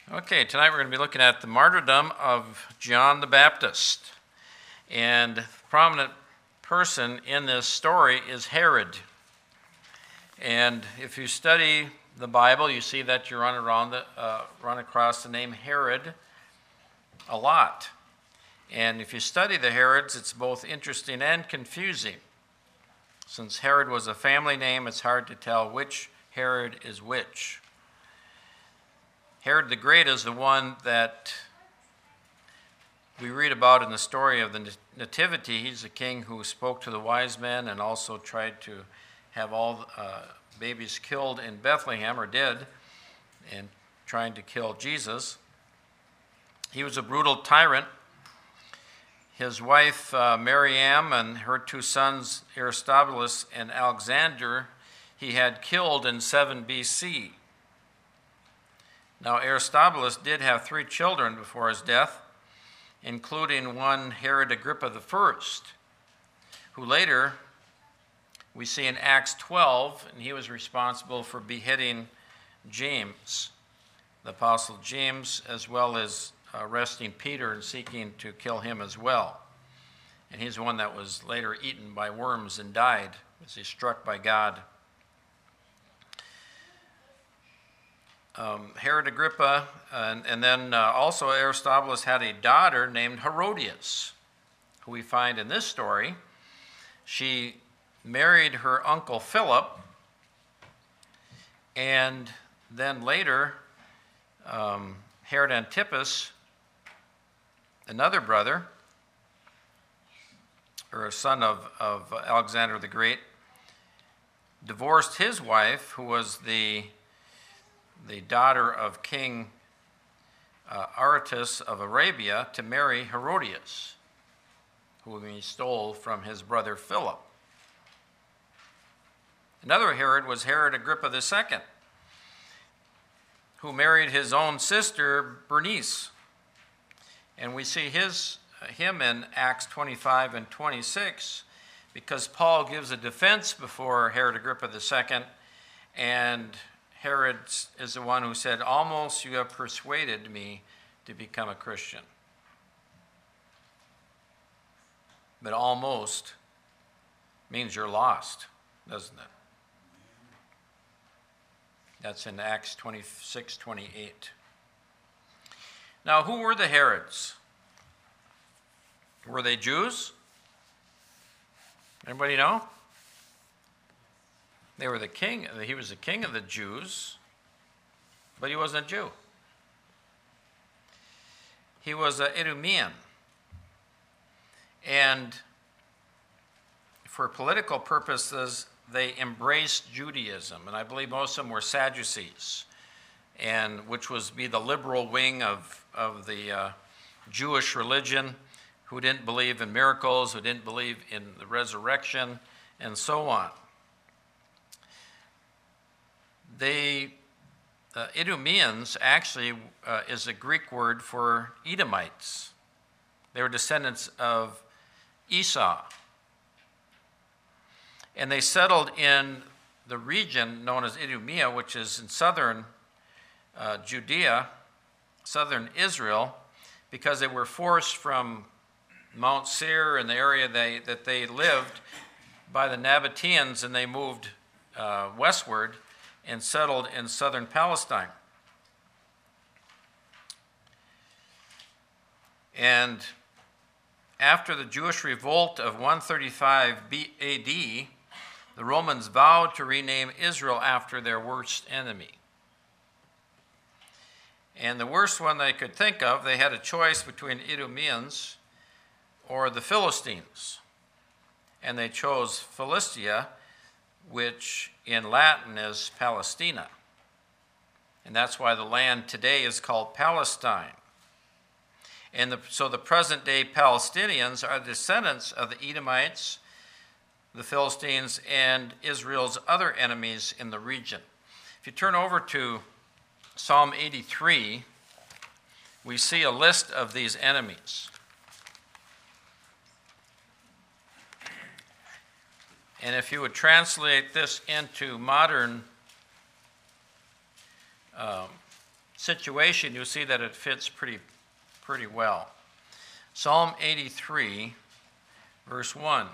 Okay, tonight we're going to be looking at the martyrdom of John the Baptist. And the prominent person in this story is Herod. And if you study the Bible, you see that you run across the name Herod a lot. And if you study the Herods, it's both interesting and confusing. Since Herod was a family name, it's hard to tell which Herod is which. Herod the Great is the one that we read about in the story of the Nativity. He's the king who spoke to the wise men and also tried to have all babies killed in Bethlehem, or did, and trying to kill Jesus. He was a brutal tyrant. His wife, Mariam, and her two sons, Aristobulus and Alexander, he had killed in 7 BC. Now, Aristobulus did have 3 children before his death, including one Herod Agrippa I, who later we see in Acts 12, and he was responsible for beheading James, the Apostle James, as well as arresting Peter and seeking to kill him as well. And he's the one that was later eaten by worms and died as he struck by God. Herod Agrippa, and then also Aristobulus had a daughter named Herodias, who we find in this story. She married her uncle Philip, and then later Herod Antipas, another brother, or a son of Alexander the Great, divorced his wife, who was the daughter of King Aretas of Arabia, to marry Herodias, whom he stole from his brother Philip. Another Herod was Herod Agrippa II, who married his own sister Bernice. And we see him in Acts 25 and 26, because Paul gives a defense before Herod Agrippa II, and Herod is the one who said, "Almost you have persuaded me to become a Christian." But almost means you're lost, doesn't it? That's in Acts 26:28. Now, who were the Herods? Were they Jews? Anybody know? They were the king. He was the king of the Jews, but he wasn't a Jew. He was an Idumean. And for political purposes, they embraced Judaism. And I believe most of them were Sadducees, and which was be the liberal wing of the Jewish religion, who didn't believe in miracles, who didn't believe in the resurrection, and so on. Idumeans actually is a Greek word for Edomites. They were descendants of Esau. And they settled in the region known as Idumea, which is in southern Judea, southern Israel, because they were forced from Mount Seir and the area that they lived by the Nabateans, and they moved westward and settled in southern Palestine. And after the Jewish revolt of 135 AD, the Romans vowed to rename Israel after their worst enemy. And the worst one they could think of, they had a choice between Idumeans or the Philistines. And they chose Philistia, which in Latin is Palestina. And that's why the land today is called Palestine. And so the present-day Palestinians are descendants of the Edomites, the Philistines, and Israel's other enemies in the region. If you turn over to Psalm 83, we see a list of these enemies. And if you would translate this into modern situation, you'll see that it fits pretty well. Psalm 83, verse 1.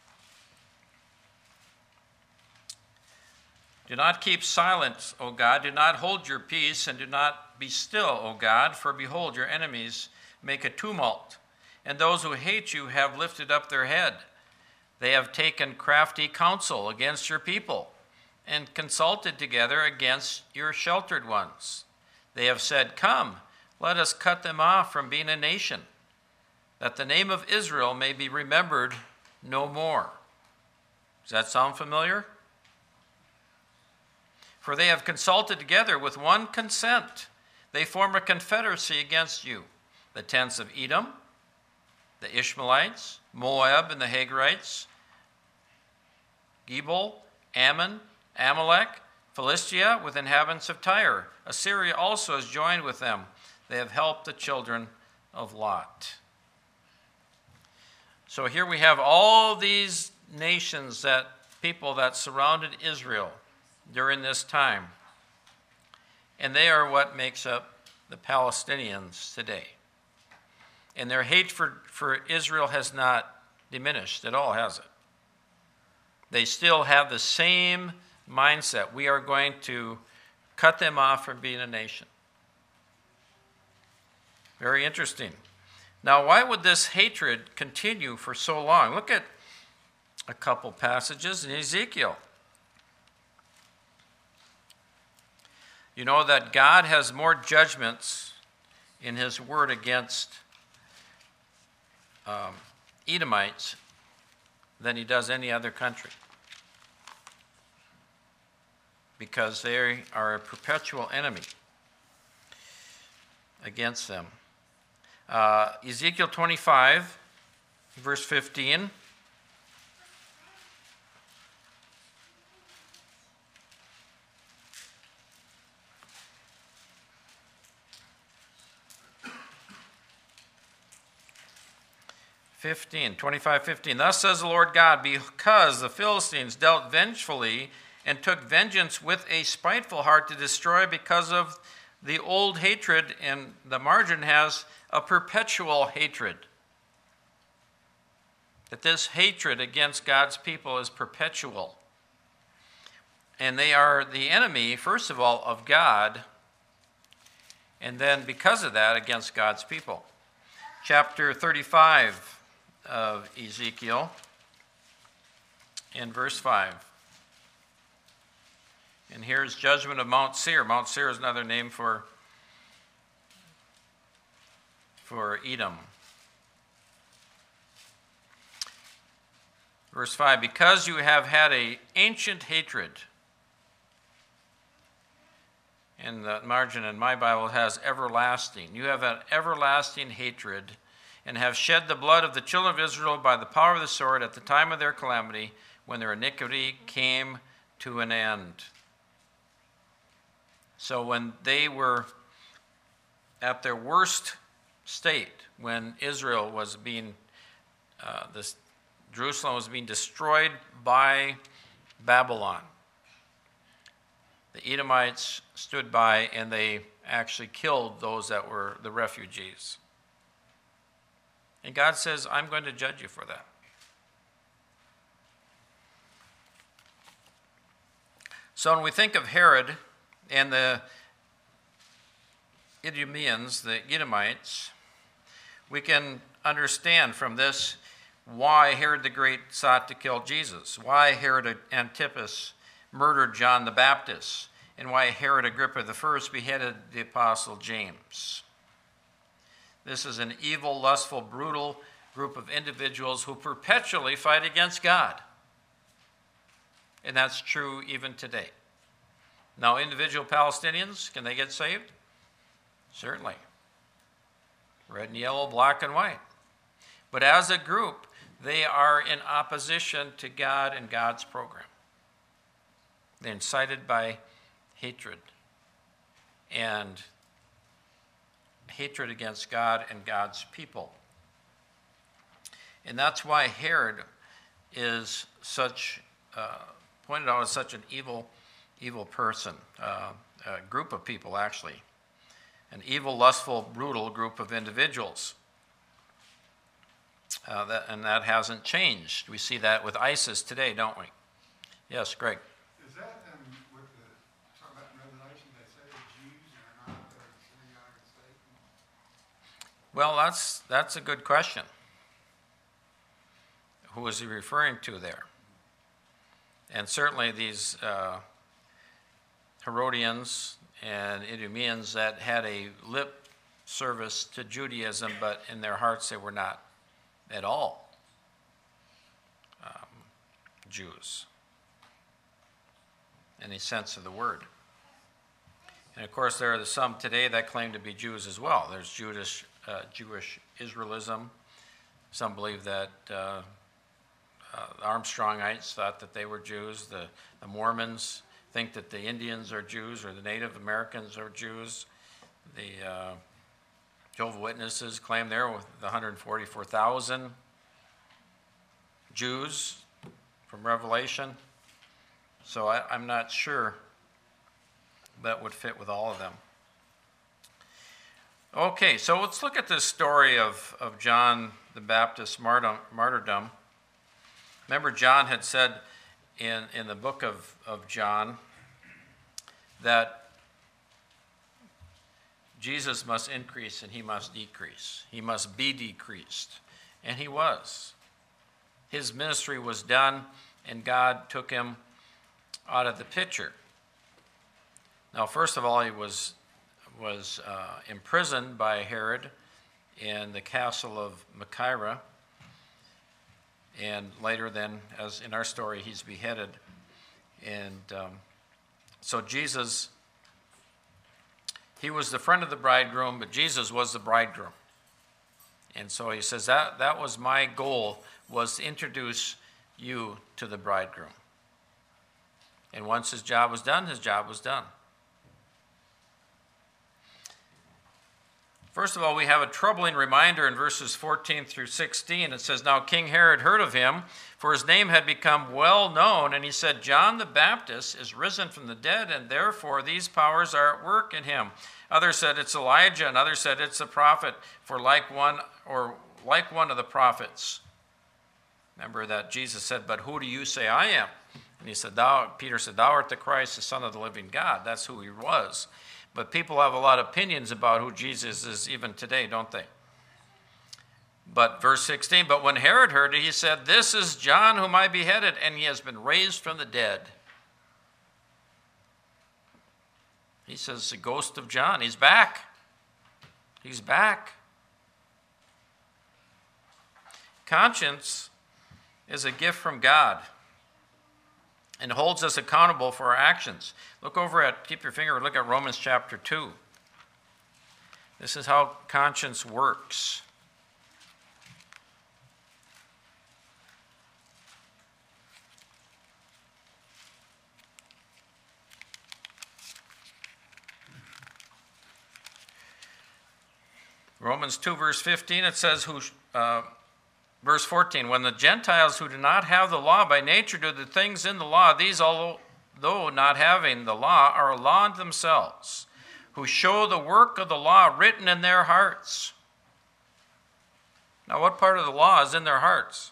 Do not keep silence, O God. Do not hold your peace, and do not be still, O God. For behold, your enemies make a tumult, and those who hate you have lifted up their head. They have taken crafty counsel against your people, and consulted together against your sheltered ones. They have said, Come, let us cut them off from being a nation, that the name of Israel may be remembered no more. Does that sound familiar? For they have consulted together with one consent. They form a confederacy against you, the tents of Edom, the Ishmaelites, Moab and the Hagrites, Gebal, Ammon, Amalek, Philistia with inhabitants of Tyre. Assyria also has joined with them. They have helped the children of Lot. So here we have all these nations, people that surrounded Israel during this time. And they are what makes up the Palestinians today. And their hate for Israel has not diminished at all, has it? They still have the same mindset. We are going to cut them off from being a nation. Very interesting. Now, why would this hatred continue for so long? Look at a couple passages in Ezekiel. You know that God has more judgments in his word against Edomites than he does any other country, because they are a perpetual enemy against them. Ezekiel 25, verse 15. Thus says the Lord God, because the Philistines dealt vengefully and took vengeance with a spiteful heart to destroy, because of the old hatred, and the margin has a perpetual hatred. That this hatred against God's people is perpetual. And they are the enemy, first of all, of God, and then because of that, against God's people. Chapter 35 of Ezekiel, in verse 5. And here's judgment of Mount Seir. Mount Seir is another name for Edom. Verse 5, because you have had an ancient hatred, and the margin in my Bible has everlasting. You have an everlasting hatred, and have shed the blood of the children of Israel by the power of the sword at the time of their calamity, when their iniquity came to an end. So when they were at their worst state, when Israel was being, Jerusalem was being destroyed by Babylon, the Edomites stood by and they actually killed those that were the refugees. And God says, I'm going to judge you for that. So when we think of Herod and the Idumeans, the Edomites, we can understand from this why Herod the Great sought to kill Jesus, why Herod Antipas murdered John the Baptist, and why Herod Agrippa I beheaded the Apostle James. This is an evil, lustful, brutal group of individuals who perpetually fight against God. And that's true even today. Now, individual Palestinians, can they get saved? Certainly. Red and yellow, black and white. But as a group, they are in opposition to God and God's program. They're incited by hatred and hatred against God and God's people. And that's why Herod is pointed out as such an evil person, a group of people actually. an evil, lustful, brutal group of individuals. And that hasn't changed. We see that with ISIS today, don't we? Yes, Greg. Is that with the talk about Revelation? They say the Jews are not the synagogue of Satan. Well, that's a good question. Who is he referring to there? And certainly these Herodians and Idumeans that had a lip service to Judaism, but in their hearts they were not at all Jews, in any sense of the word. And of course, there are some today that claim to be Jews as well. There's Jewish Israelism. Some believe that the Armstrongites thought that they were Jews. The Mormons think that the Indians are Jews, or the Native Americans are Jews. The Jehovah's Witnesses claim they're with the 144,000 Jews from Revelation. So I'm not sure that would fit with all of them. Okay, so let's look at this story of John the Baptist's martyrdom. Remember, John had said in the book of John that Jesus must increase and he must decrease. He must be decreased. And he was. His ministry was done, and God took him out of the picture. Now, first of all, he was imprisoned by Herod in the castle of Machaira. And later then, as in our story, he's beheaded. And so Jesus, he was the friend of the bridegroom, but Jesus was the bridegroom. And so he says that was my goal, was to introduce you to the bridegroom. And once his job was done, his job was done. First of all, we have a troubling reminder in verses 14 through 16. It says, "Now King Herod heard of him, for his name had become well known, and he said, 'John the Baptist is risen from the dead, and therefore these powers are at work in him.' Others said, 'It's Elijah,' and others said, 'It's a prophet, for like one of the prophets.'" Remember that Jesus said, "But who do you say I am?" And he said, Peter said, "Thou art the Christ, the Son of the living God." That's who he was. But people have a lot of opinions about who Jesus is even today, don't they? But verse 16, "But when Herod heard it, he said, 'This is John whom I beheaded, and he has been raised from the dead.'" He says, the ghost of John, he's back. He's back. Conscience is a gift from God and holds us accountable for our actions. Look over at, keep your finger, look at Romans chapter 2. This is how conscience works. Romans 2, verse 15, it says, verse 14, "When the Gentiles who do not have the law by nature do the things in the law, these, although not having the law, are a law unto themselves, who show the work of the law written in their hearts." Now, what part of the law is in their hearts?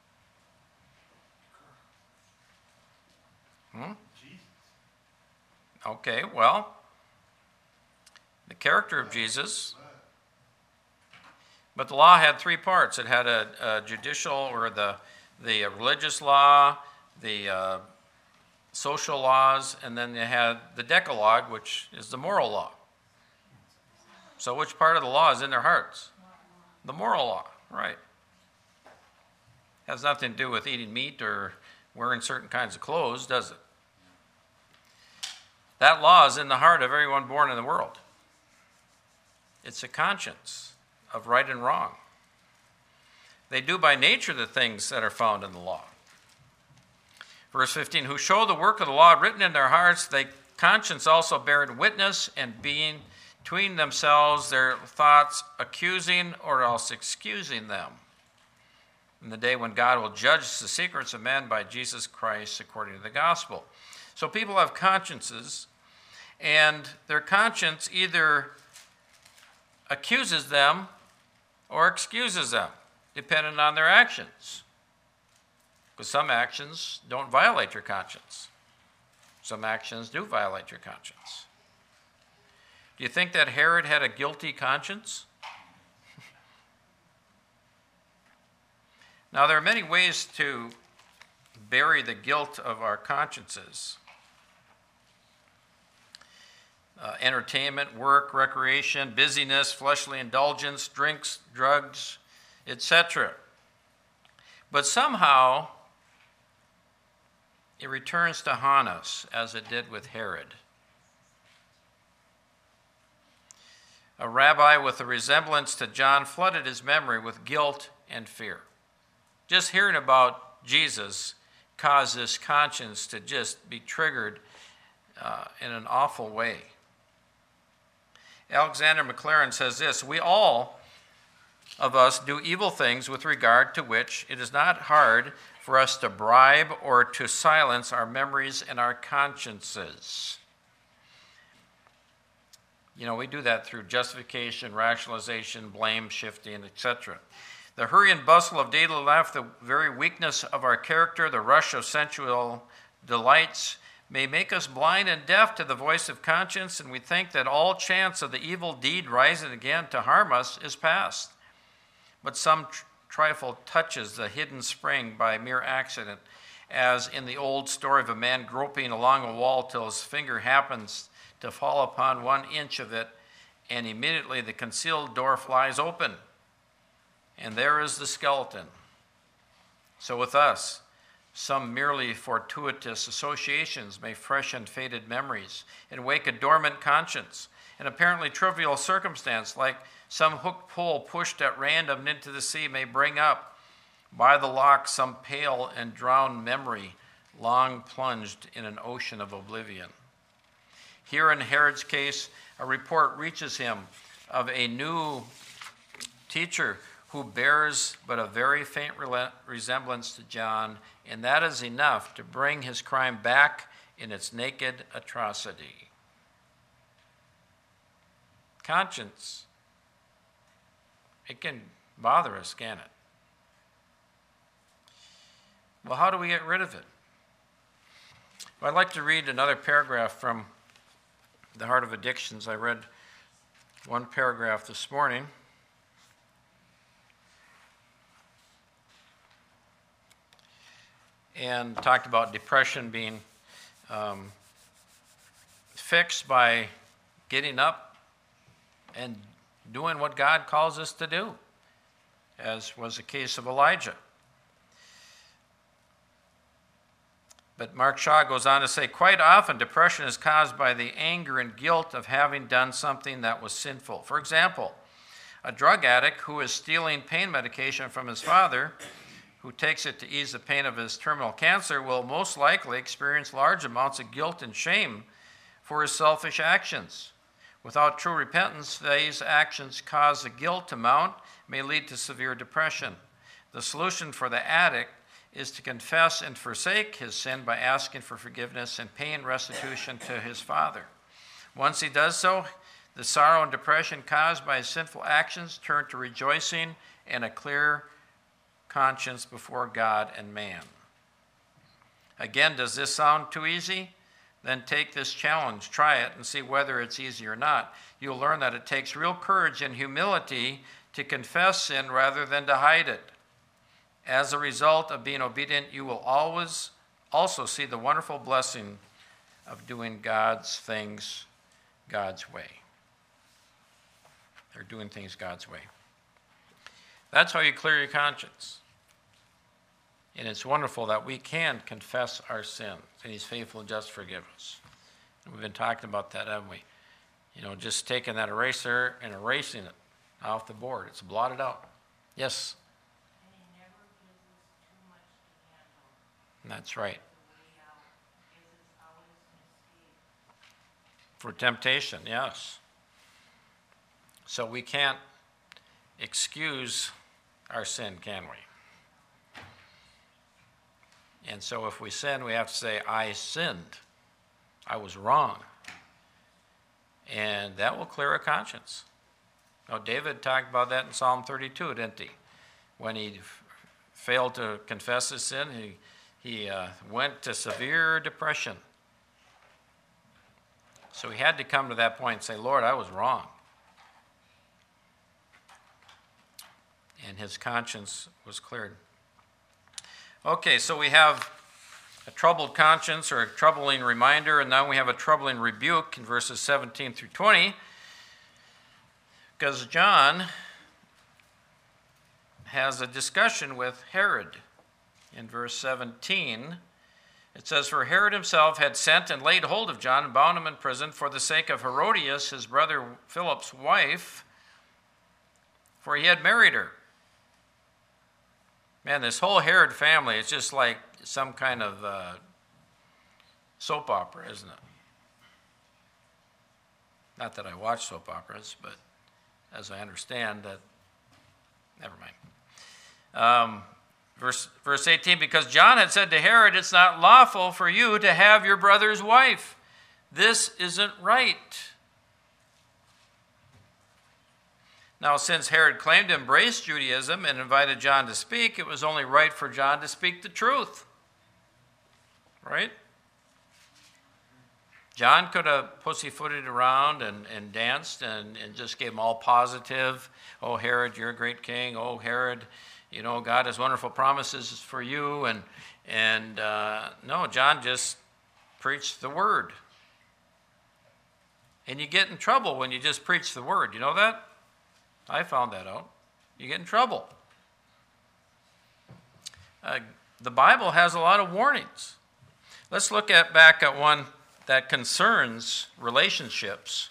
Okay, well, the character of Jesus. But the law had three parts. It had a judicial, or the religious law, the social laws, and then they had the Decalogue, which is the moral law. So which part of the law is in their hearts? The moral law, right. Has nothing to do with eating meat or wearing certain kinds of clothes, does it? That law is in the heart of everyone born in the world. It's a conscience of right and wrong. They do by nature the things that are found in the law. Verse 15, "Who show the work of the law written in their hearts, they conscience also bearing witness, and being between themselves their thoughts accusing or else excusing them, in the day when God will judge the secrets of men by Jesus Christ according to the gospel." So people have consciences, and their conscience either accuses them or excuses them, depending on their actions. Because some actions don't violate your conscience. Some actions do violate your conscience. Do you think that Herod had a guilty conscience? Now, there are many ways to bury the guilt of our consciences. Entertainment, work, recreation, busyness, fleshly indulgence, drinks, drugs, etc. But somehow, it returns to haunt us, as it did with Herod. A rabbi with a resemblance to John flooded his memory with guilt and fear. Just hearing about Jesus caused his conscience to just be triggered in an awful way. Alexander McLaren says this: we all of us do evil things with regard to which it is not hard for us to bribe or to silence our memories and our consciences. You know, we do that through justification, rationalization, blame shifting, etc. The hurry and bustle of daily life, the very weakness of our character, the rush of sensual delights may make us blind and deaf to the voice of conscience, and we think that all chance of the evil deed rising again to harm us is past. But some trifle touches the hidden spring by mere accident, as in the old story of a man groping along a wall till his finger happens to fall upon 1 inch of it, and immediately the concealed door flies open, and there is the skeleton. So with us, some merely fortuitous associations may freshen faded memories and wake a dormant conscience. An apparently trivial circumstance, like some hooked pole pushed at random into the sea, may bring up by the lock some pale and drowned memory long plunged in an ocean of oblivion. Here in Herod's case, a report reaches him of a new teacher who bears but a very faint resemblance to John, and that is enough to bring his crime back in its naked atrocity. Conscience, it can bother us, can it? Well, how do we get rid of it? Well, I'd like to read another paragraph from The Heart of Addictions. I read one paragraph this morning. And talked about depression being fixed by getting up and doing what God calls us to do, as was the case of Elijah. But Mark Shaw goes on to say, quite often depression is caused by the anger and guilt of having done something that was sinful. For example, a drug addict who is stealing pain medication from his father, who takes it to ease the pain of his terminal cancer, will most likely experience large amounts of guilt and shame for his selfish actions. Without true repentance, these actions cause the guilt to mount, may lead to severe depression. The solution for the addict is to confess and forsake his sin by asking for forgiveness and paying restitution to his father. Once he does so, the sorrow and depression caused by his sinful actions turn to rejoicing and a clear conscience before God and man. Again, does this sound too easy? Then take this challenge, try it, and see whether it's easy or not. You'll learn that it takes real courage and humility to confess sin rather than to hide it. As a result of being obedient, you will always also see the wonderful blessing of doing God's things God's way. Or doing things God's way. That's how you clear your conscience. And it's wonderful that we can confess our sins, and He's faithful and just to forgive us. And we've been talking about that, haven't we? You know, just taking that eraser and erasing it off the board. It's blotted out. Yes? And He never gives us too much to handle. That's right. The way out gives us always an escape. For temptation, yes. So we can't excuse our sin, can we? And so if we sin, we have to say, I sinned. I was wrong. And that will clear a conscience. Now, David talked about that in Psalm 32, didn't he? When he failed to confess his sin, he went to severe depression. So he had to come to that point and say, Lord, I was wrong. And his conscience was cleared. Okay, so we have a troubled conscience or a troubling reminder, and now we have a troubling rebuke in verses 17 through 20. Because John has a discussion with Herod. In verse 17, it says, For Herod himself had sent and laid hold of John and bound him in prison for the sake of Herodias, his brother Philip's wife, for he had married her. Man, this whole Herod family is just like some kind of soap opera, isn't it? Not that I watch soap operas, but as I understand that, never mind. Verse 18, because John had said to Herod, it's not lawful for you to have your brother's wife. This isn't right. Now, since Herod claimed to embrace Judaism and invited John to speak, it was only right for John to speak the truth. Right? John could have pussyfooted around and danced and just gave him all positive. Oh, Herod, you're a great king. Oh, Herod, you know, God has wonderful promises for you. And no, John just preached the word. And you get in trouble when you just preach the word. You know that? I found that out. You get in trouble. The Bible has a lot of warnings. Let's look back at one that concerns relationships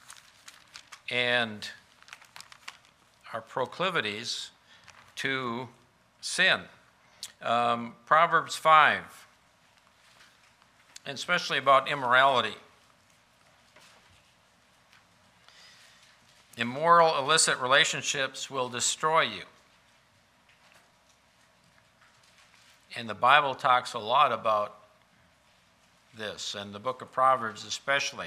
and our proclivities to sin. Proverbs 5, and especially about immorality. Immoral, illicit relationships will destroy you. And the Bible talks a lot about this, and the book of Proverbs especially.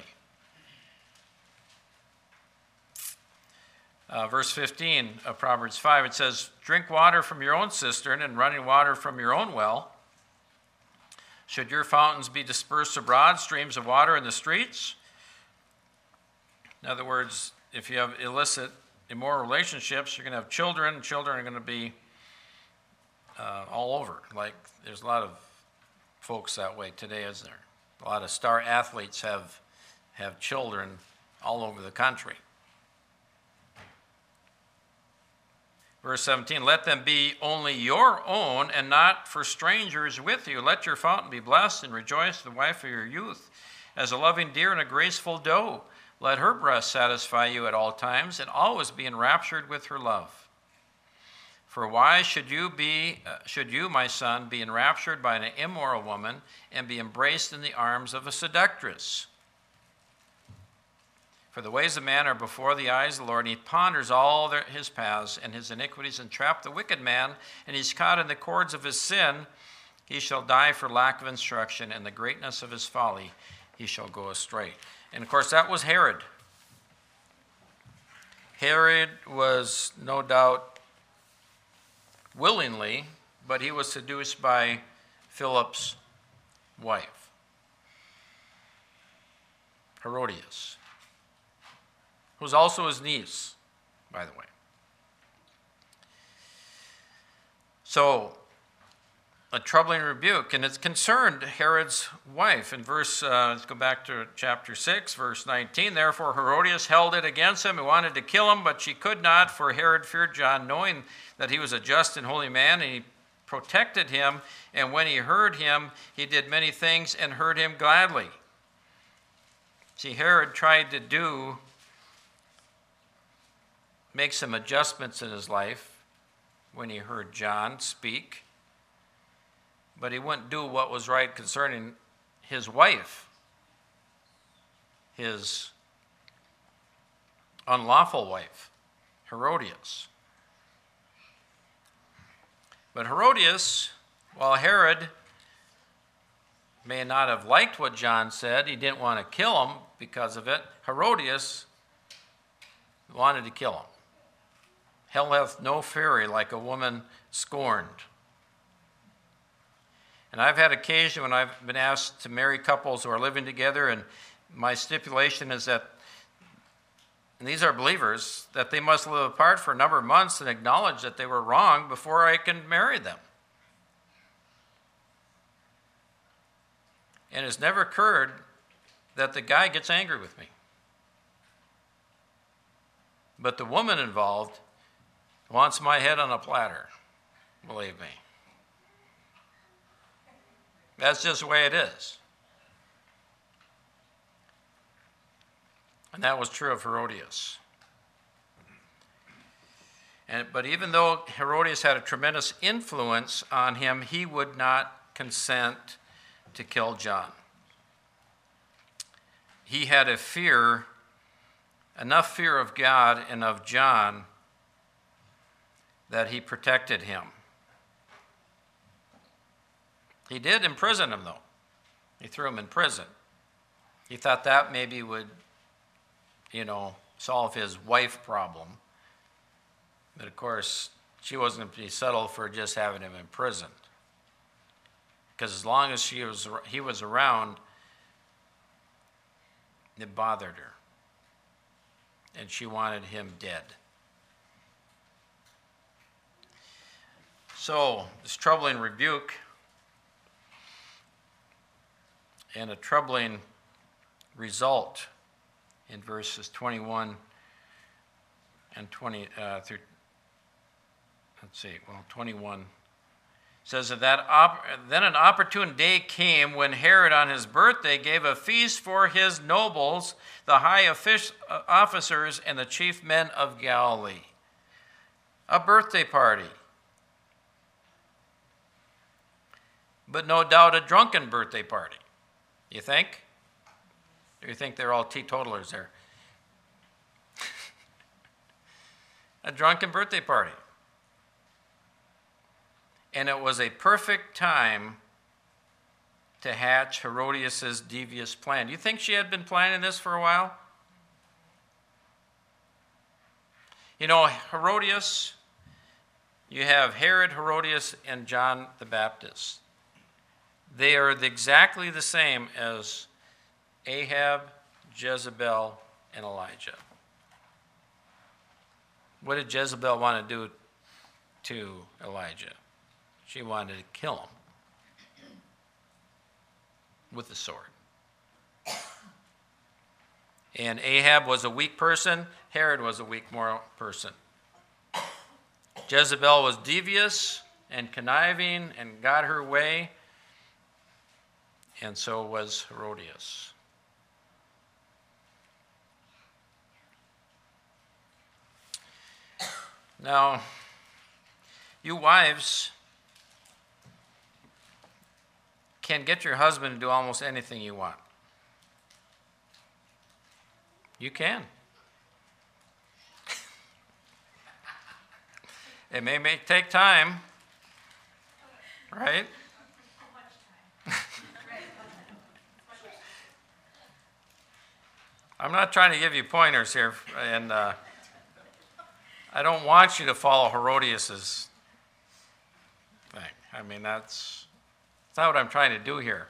Verse 15 of Proverbs 5, it says, Drink water from your own cistern and running water from your own well. Should your fountains be dispersed abroad, streams of water in the streets? In other words, if you have illicit, immoral relationships, you're going to have children, and children are going to be all over. Like, there's a lot of folks that way today, isn't there? A lot of star athletes have children all over the country. Verse 17, let them be only your own and not for strangers with you. Let your fountain be blessed and rejoice, the wife of your youth, as a loving deer and a graceful doe. Let her breast satisfy you at all times, and always be enraptured with her love. For why should you, my son, be enraptured by an immoral woman and be embraced in the arms of a seductress? For the ways of man are before the eyes of the Lord, and he ponders all his paths, and his iniquities entrap the wicked man, and he's caught in the cords of his sin. He shall die for lack of instruction, and the greatness of his folly he shall go astray. And of course, that was Herod. Herod was no doubt willingly, but he was seduced by Philip's wife, Herodias, who's also his niece, by the way. So, a troubling rebuke, and it's concerned Herod's wife. In let's go back to chapter 6, verse 19. Therefore Herodias held it against him and wanted to kill him, but she could not, for Herod feared John, knowing that he was a just and holy man, and he protected him. And when he heard him, he did many things and heard him gladly. See, Herod tried to make some adjustments in his life when he heard John speak, but he wouldn't do what was right concerning his wife, his unlawful wife, Herodias. But Herodias, while Herod may not have liked what John said, he didn't want to kill him because of it, Herodias wanted to kill him. Hell hath no fury like a woman scorned. And I've had occasion when I've been asked to marry couples who are living together, and my stipulation is that, and these are believers, that they must live apart for a number of months and acknowledge that they were wrong before I can marry them. And it's never occurred that the guy gets angry with me. But the woman involved wants my head on a platter, believe me. That's just the way it is. And that was true of Herodias. But even though Herodias had a tremendous influence on him, he would not consent to kill John. He had enough fear of God and of John that he protected him. He did imprison him, though. He threw him in prison. He thought that maybe would, solve his wife problem. But of course, she wasn't going to be settled for just having him imprisoned. Because as long as he was around, it bothered her. And she wanted him dead. So, this troubling rebuke and a troubling result in verses 21 and 20 through 21 says that then an opportune day came when Herod on his birthday gave a feast for his nobles, the high officers, and the chief men of Galilee. A birthday party. But no doubt a drunken birthday party. You think? Or you think they're all teetotalers there? A drunken birthday party. And it was a perfect time to hatch Herodias' devious plan. Do you think she had been planning this for a while? Herodias, you have Herod, Herodias, and John the Baptist. They are exactly the same as Ahab, Jezebel, and Elijah. What did Jezebel want to do to Elijah? She wanted to kill him with the sword. And Ahab was a weak person. Herod was a weak moral person. Jezebel was devious and conniving and got her way. And so was Herodias. Now, you wives can get your husband to do almost anything you want. You can. It may take time, right? I'm not trying to give you pointers here, and I don't want you to follow Herodias' thing. I mean, that's not what I'm trying to do here.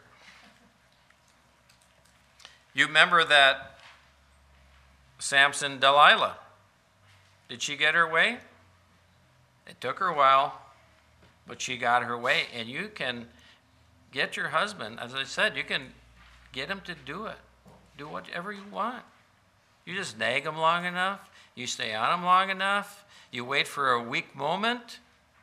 You remember that Samson, Delilah. Did she get her way? It took her a while, but she got her way. And you can get your husband, as I said, you can get him to do it. Do whatever you want. You just nag him long enough. You stay on him long enough. You wait for a weak moment.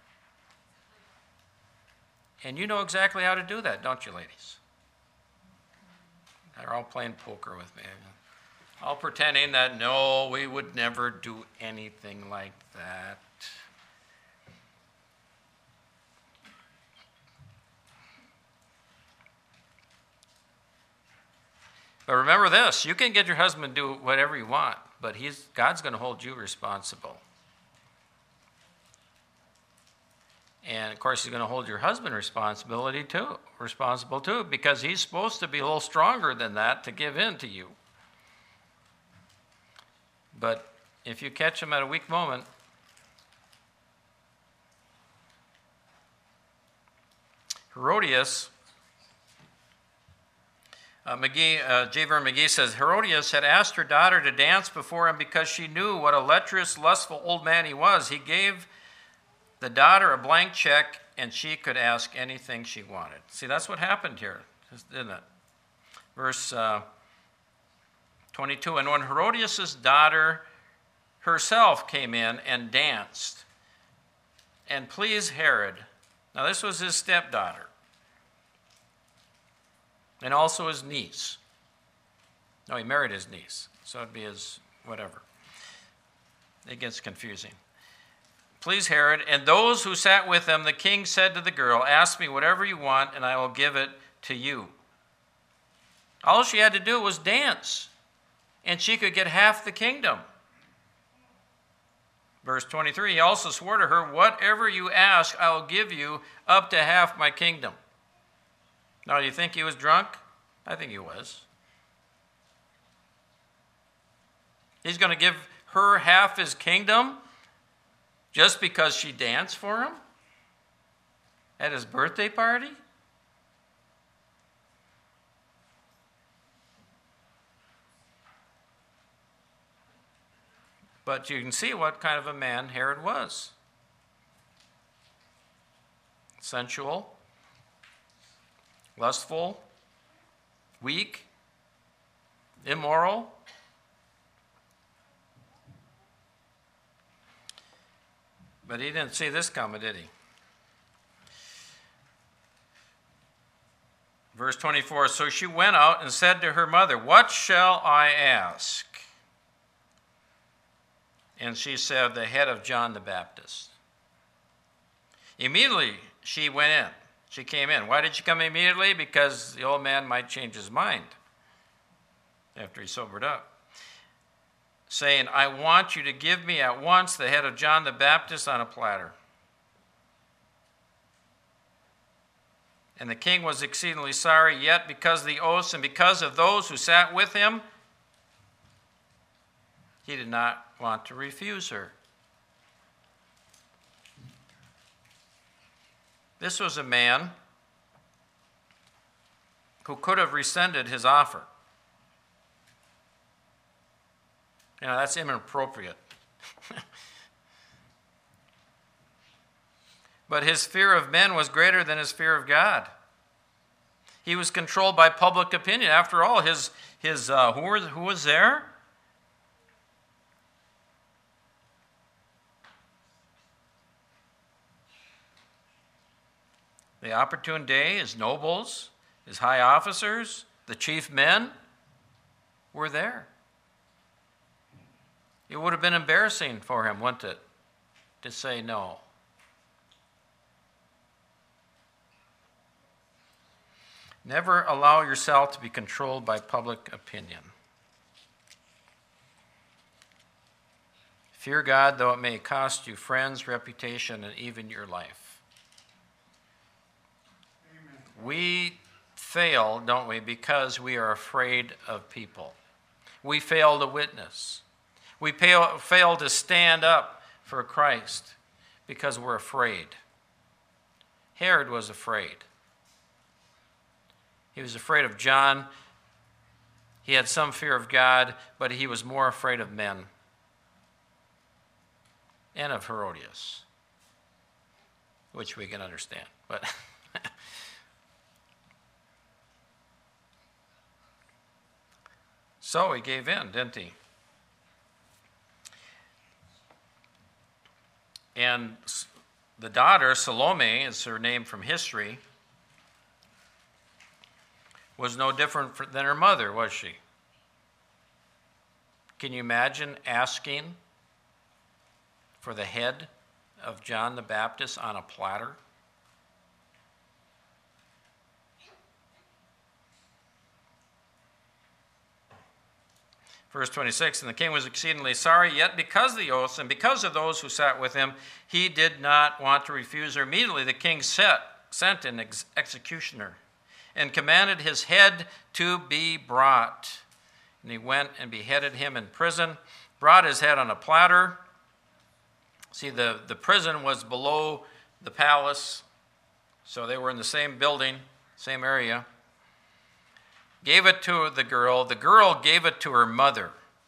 And you know exactly how to do that, don't you, ladies? They're all playing poker with me. All pretending that, no, we would never do anything like that. But remember this, you can get your husband to do whatever you want, but God's going to hold you responsible. And of course, he's going to hold your husband responsible too, because he's supposed to be a little stronger than that to give in to you. But if you catch him at a weak moment, Herodias, J. Vernon McGee says, Herodias had asked her daughter to dance before him because she knew what a lecherous, lustful old man he was. He gave the daughter a blank check, and she could ask anything she wanted. See, that's what happened here, isn't it? Verse 22, and when Herodias' daughter herself came in and danced and pleased Herod, now this was his stepdaughter, and also his niece. No, he married his niece, so it'd be his whatever. It gets confusing. Please Herod, and those who sat with him, the king said to the girl, ask me whatever you want, and I will give it to you. All she had to do was dance, and she could get half the kingdom. Verse 23, he also swore to her, whatever you ask, I will give you up to half my kingdom. Now, do you think he was drunk? I think he was. He's going to give her half his kingdom just because she danced for him at his birthday party? But you can see what kind of a man Herod was. Sensual, lustful, weak, immoral. But he didn't see this coming, did he? Verse 24, so she went out and said to her mother, what shall I ask? And she said, the head of John the Baptist. Immediately she went in. She came in. Why did she come immediately? Because the old man might change his mind after he sobered up. Saying, I want you to give me at once the head of John the Baptist on a platter. And the king was exceedingly sorry, yet because of the oaths and because of those who sat with him, he did not want to refuse her. This was a man who could have rescinded his offer. You know, that's inappropriate. But his fear of men was greater than his fear of God. He was controlled by public opinion. After all, who was there? The opportune day, his nobles, his high officers, the chief men were there. It would have been embarrassing for him, wouldn't it, to say no. Never allow yourself to be controlled by public opinion. Fear God, though it may cost you friends, reputation, and even your life. Amen. We fail, don't we, because we are afraid of people. We fail to witness. We fail to stand up for Christ because we're afraid. Herod was afraid. He was afraid of John. He had some fear of God, but he was more afraid of men and of Herodias, which we can understand. But so he gave in, didn't he? And the daughter, Salome, is her name from history, was no different than her mother, was she? Can you imagine asking for the head of John the Baptist on a platter? Verse 26, and the king was exceedingly sorry, yet because of the oaths and because of those who sat with him, he did not want to refuse her. Immediately the king sent an executioner and commanded his head to be brought. And he went and beheaded him in prison, brought his head on a platter. See, the prison was below the palace, So they were in the same building, same area. Gave it to the girl. The girl gave it to her mother.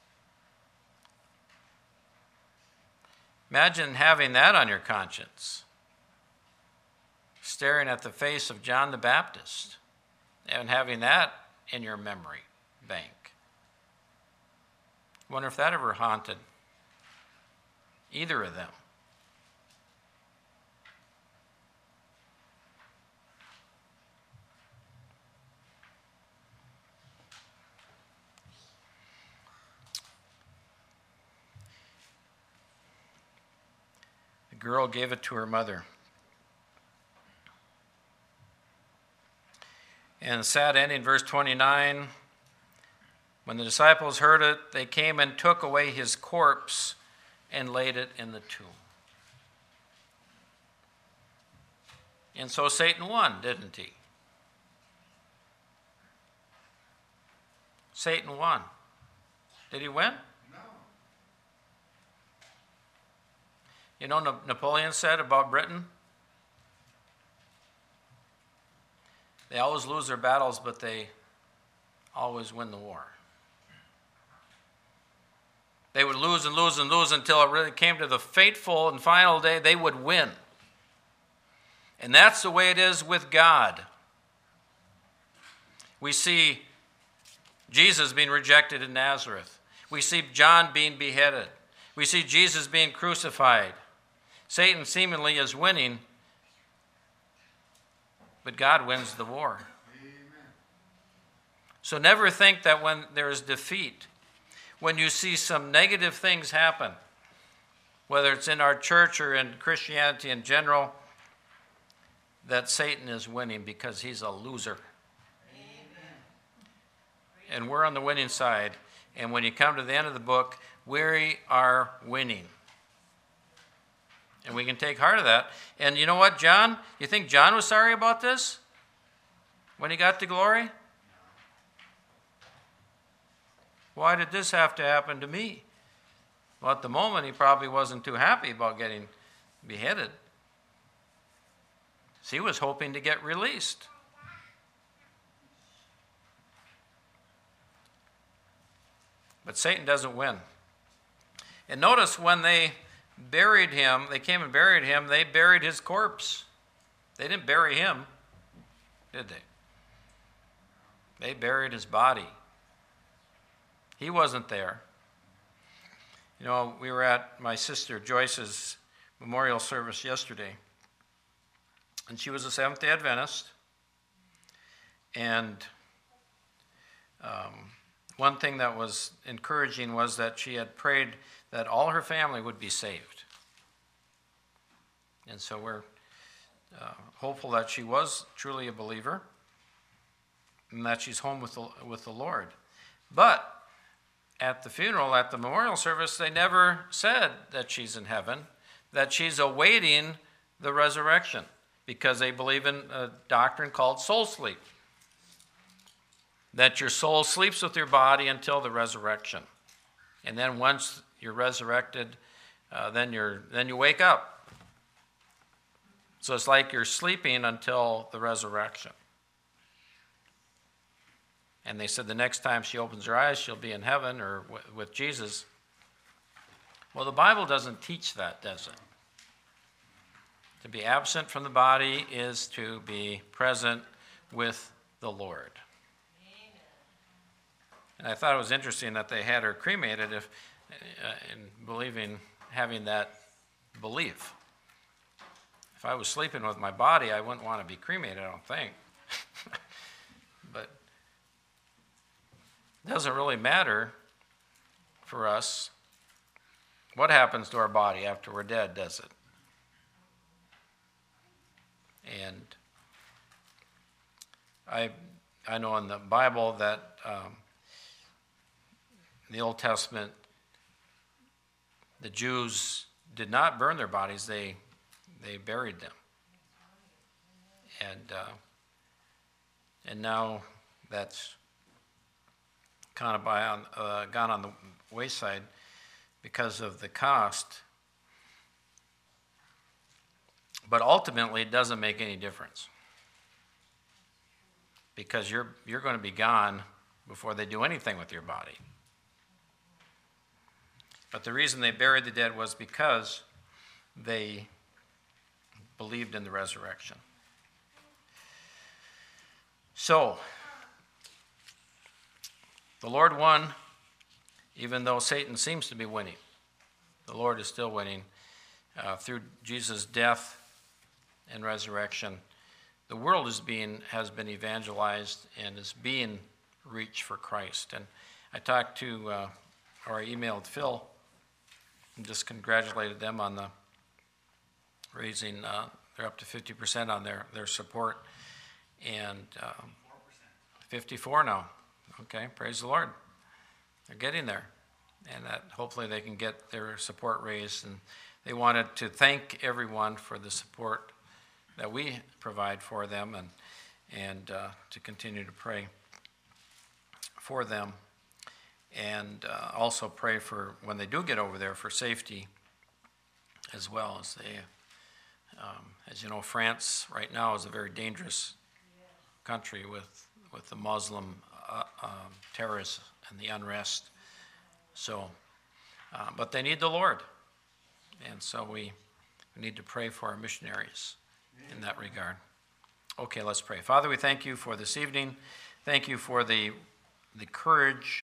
Imagine having that on your conscience. Staring at the face of John the Baptist and having that in your memory bank. Wonder if that ever haunted either of them. The girl gave it to her mother. And the sad ending, verse 29, when the disciples heard it, they came and took away his corpse and laid it in the tomb. And so Satan won, didn't he? Satan won. Did he win? No. You know what Napoleon said about Britain? They always lose their battles, but they always win the war. They would lose and lose and lose until it really came to the fateful and final day, they would win. And that's the way it is with God. We see Jesus being rejected in Nazareth. We see John being beheaded. We see Jesus being crucified. Satan seemingly is winning, but God wins the war. Amen. So never think that when there is defeat, when you see some negative things happen, whether it's in our church or in Christianity in general, that Satan is winning because he's a loser. Amen. And we're on the winning side. And when you come to the end of the book, we are winning. And we can take heart of that. And you know what, John? You think John was sorry about this when he got to glory? Why did this have to happen to me? Well, at the moment, he probably wasn't too happy about getting beheaded. So he was hoping to get released. But Satan doesn't win. And notice when they buried him, they came and buried him, they buried his corpse. They didn't bury him, did they? They buried his body. He wasn't there. You know, we were at my sister Joyce's memorial service yesterday, and she was a Seventh-day Adventist. And one thing that was encouraging was that she had prayed that all her family would be saved. And so we're hopeful that she was truly a believer and that she's home with the Lord. But at the funeral, at the memorial service, they never said that she's in heaven, that she's awaiting the resurrection, because they believe in a doctrine called soul sleep, that your soul sleeps with your body until the resurrection. And then once you're resurrected, then you wake up. So it's like you're sleeping until the resurrection. And they said the next time she opens her eyes, she'll be in heaven or with Jesus. Well, the Bible doesn't teach that, does it? To be absent from the body is to be present with the Lord. Amen. And I thought it was interesting that they had her cremated in believing, having that belief. If I was sleeping with my body, I wouldn't want to be cremated, I don't think. But it doesn't really matter for us what happens to our body after we're dead, does it? And I know in the Bible that in the Old Testament, the Jews did not burn their bodies, they buried them. And now that's kind of gone on the wayside because of the cost. But ultimately, it doesn't make any difference, because you're going to be gone before they do anything with your body. But the reason they buried the dead was because they believed in the resurrection. So, the Lord won, even though Satan seems to be winning. The Lord is still winning through Jesus' death and resurrection. The world has been evangelized and is being reached for Christ. And I talked to, or I emailed Phil and just congratulated them on the raising, they're up to 50% on their support. And 54 now. Okay, praise the Lord. They're getting there. And that hopefully they can get their support raised. And they wanted to thank everyone for the support that we provide for them, and to continue to pray for them, and also pray for, when they do get over there, for safety as well. As they, as you know, France right now is a very dangerous country with the Muslim terrorists and the unrest. So, but they need the Lord, and so we need to pray for our missionaries in that regard. Okay, let's pray. Father, we thank you for this evening. Thank you for the courage